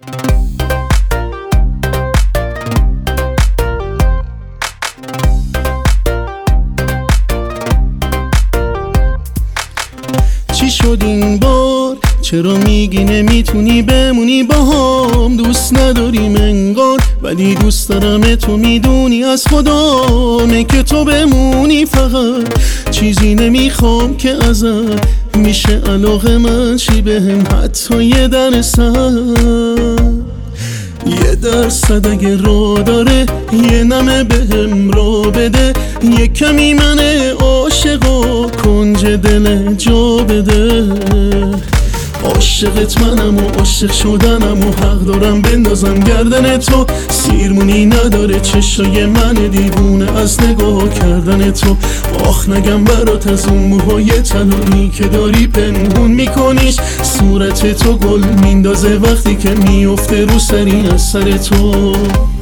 چی شد این بار؟ چرا میگی نمیتونی بمونی باهام؟ دوست نداریم انگار، ولی دوست دارم. تو میدونی از خدامه که تو بمونی فقط. چیزی نمیخوام که ازت میشه علاقه من چی بهم، حتی 1% اگه رو داره یه نمه بهم رو بده. یه کمی من عاشق و کنج دل جا بده. عاشقت منم و عاشق شدنم و حق دارم بندازم گردن تو. سیرمونی نداره چشای من دیوونه از نگاه کردن تو. آخ نگم برات از اون موهای طلایی که داری پنهون میکنیش. صورت تو گل میندازه وقتی که میفته رو سری از سر تو.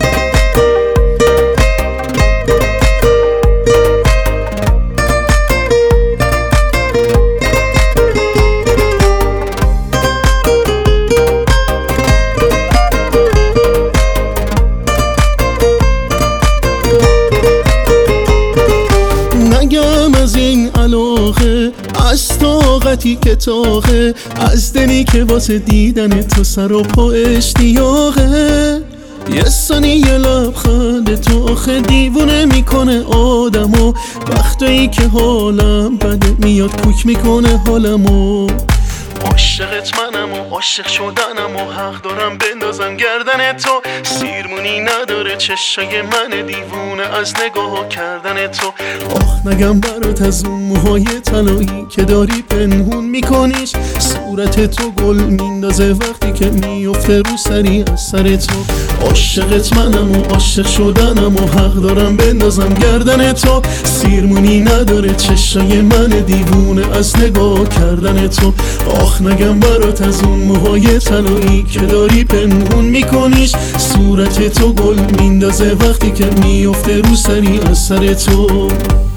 نگم از این علاقه، از طاقتی که تاقه، از دلی که واسه دیدن تو سر و پا اشتیاقه. یه ثانیه لبخند تو آخه دیوونه میکنه آدمو. وقتایی که حالم بده میاد کوک میکنه حالمو. عاشقت منم و عاشق شدنم و حق دارم بندازم گردن تو. سیرمونی نداره چشای من دیوونه از نگاه کردن تو. آخ نگم برات از اون موهای طلایی که داری پنهون میکنیش. صورت تو گل میندازه وقتی که میفته رو سری از سر تو. عاشقت منم و عاشق شدنم و حق دارم بندازم گردن تو. سیرمونی نداره چشای من دیوونه از نگاه کردن تو. آخ نگم برات از اون موهای طلایی که داری پنهون میکنیش. صورت تو گل میندازه وقتی که میفته رو سری از سر تو.